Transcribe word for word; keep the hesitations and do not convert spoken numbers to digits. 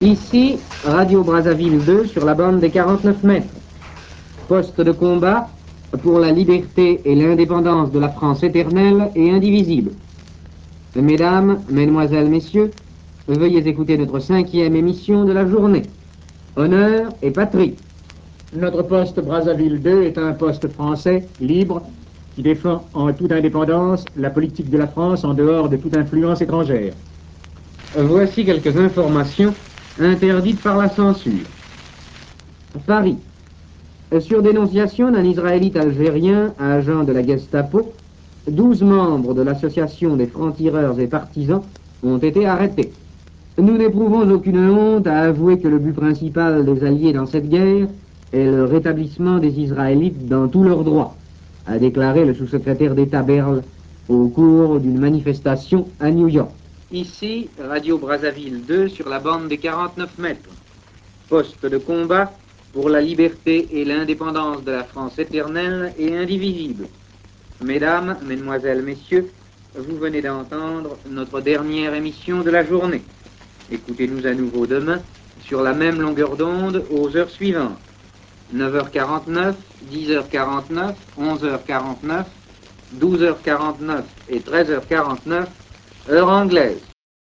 Ici, Radio Brazzaville deux sur la bande des quarante-neuf mètres. Poste de combat pour la liberté et l'indépendance de la France éternelle et indivisible. Mesdames, Mesdemoiselles, Messieurs, veuillez écouter notre cinquième émission de la journée. Honneur et patrie. Notre poste Brazzaville deux est un poste français, libre, qui défend en toute indépendance la politique de la France en dehors de toute influence étrangère. Voici quelques informations interdites par la censure. Paris. Sur dénonciation d'un Israélite algérien, agent de la Gestapo, douze membres de l'association des francs-tireurs et partisans ont été arrêtés. Nous n'éprouvons aucune honte à avouer que le but principal des Alliés dans cette guerre est le rétablissement des Israélites dans tous leurs droits, a déclaré le sous-secrétaire d'État Berle au cours d'une manifestation à New York. Ici, Radio Brazzaville deux sur la bande des quarante-neuf mètres. Poste de combat pour la liberté et l'indépendance de la France éternelle et indivisible. Mesdames, Mesdemoiselles, Messieurs, vous venez d'entendre notre dernière émission de la journée. Écoutez-nous à nouveau demain sur la même longueur d'onde aux heures suivantes. neuf heures quarante-neuf, dix heures quarante-neuf, onze heures quarante-neuf, douze heures quarante-neuf et treize heures quarante-neuf, heure anglaise.